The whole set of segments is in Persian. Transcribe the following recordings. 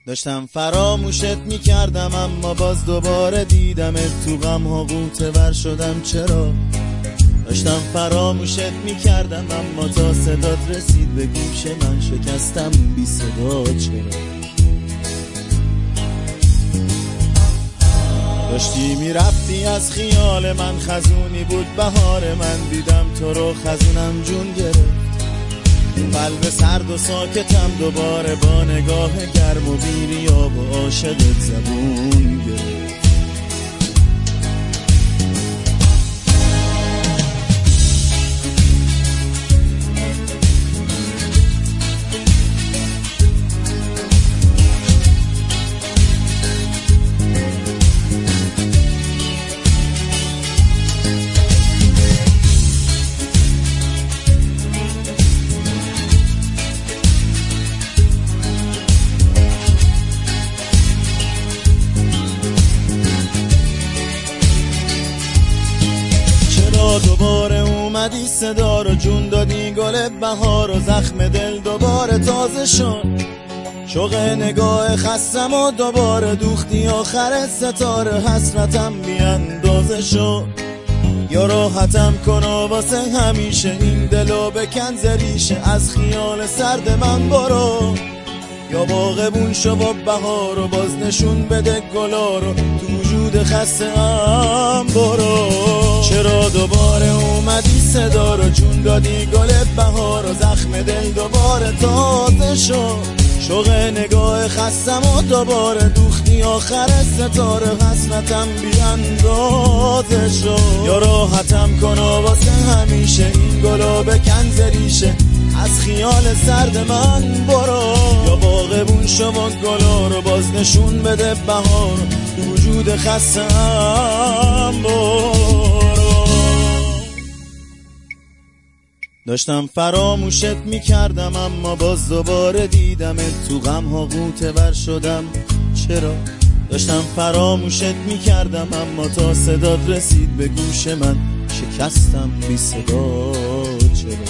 داشتم فراموشت میکردم اما باز دوباره دیدمت تو غم ها غوطه ور شدم. چرا؟ داشتم فراموشت میکردم اما تا صدات رسید به گوش من شکستم بی صدا. چرا؟ داشتی میرفتی از خیال من، خزونی بود بهار من، دیدم تو رو خزونم جون گرفت. قلب سرد و ساکتم دوباره با نگاه گرم و بی‌ریا و عاشقت زبون گرفت. دوباره اومدی صدا رو جون دادی، گل بهار و زخم دل دوباره تازه شد. شوق نگاه خستم و دوباره دوختی آخر ستاره، حسرتم بی اندازه شد. یا راحتم کن و واسه همیشه این دلو بکن زریشه، از خیال سرد من برو. یا باغبون شو و بهار و باز نشون بده گلا رو، تو وجود خسته ام برو. چرا دوباره اومدی صدا رو جون دادی، گل بهار و زخم دل دوباره تازه شد. شوق نگاه خستم و دوباره دوختی آخر ستاره، حسرتم بی اندازه شد. یا راحتم کن و واسه همیشه این گلو بکن زریشه، از خیال سرد من برو. یا باغبون شو و گلا رو باز نشون بده بهار، تو وجود خستم برو. داشتم فراموشت میکردم اما باز دوباره دیدمت تو غم ها غوطه ور شدم. چرا؟ داشتم فراموشت میکردم اما تا صدات رسید به گوش من شکستم بی صدا. چرا؟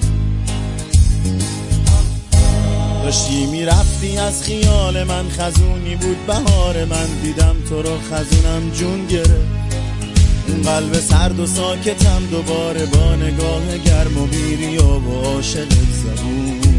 داشتی میرفتی از خیال من، خزونی بود بهار من، دیدم تو رو خزونم جون گرفت. قلب سرد و ساکتم دوباره با نگاه گرم و بی‌ریا و عاشقت زبون گرفت.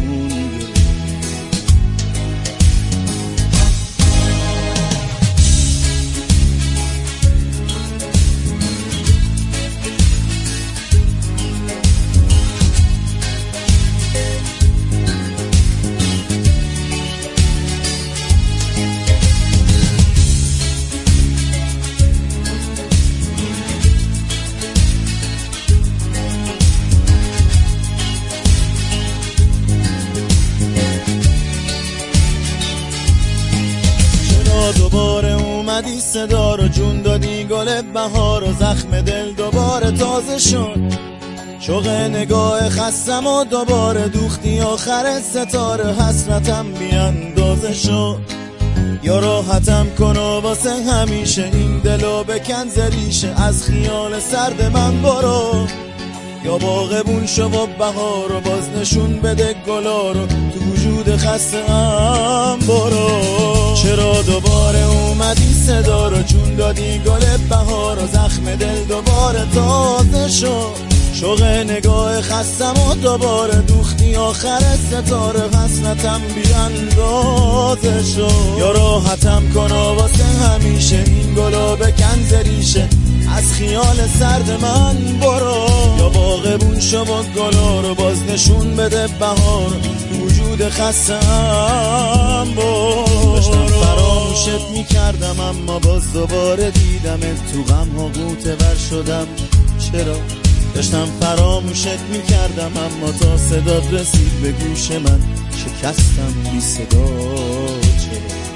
دوباره اومدی صدا رو جون دادی، گل بهار و زخم دل دوباره تازه شد. شوق نگاه خستم و دوباره دوختی آخر ستاره، حسرتم بی اندازه شد. یا راحتم کن و واسه همیشه این دلو بکن زریشه، از خیال سرد من برو. یا باغبون شو و بهار و باز نشون بده گلا رو، تو وجود خسته ام برو. چرا دوباره اومدی صدا رو جون دادی، گل بهار و زخم دل دوباره تازه شد. شوق نگاه خستم و دوباره دوختی آخر ستاره، حسرتم بی اندازه شد. یا راحتم کن و واسه همیشه این گلو بکن زریشه، از خیال سرد من برو. یا باغبون شو و گلا رو باز نشون بده بهار، تو وجود خستم برو. داشتم فراموشت میکردم اما باز دوباره دیدمت تو غم ها غوطه ور شدم. چرا؟ داشتم فراموشت میکردم اما تا صدات رسید به گوش من شکستم بی صدا. چرا؟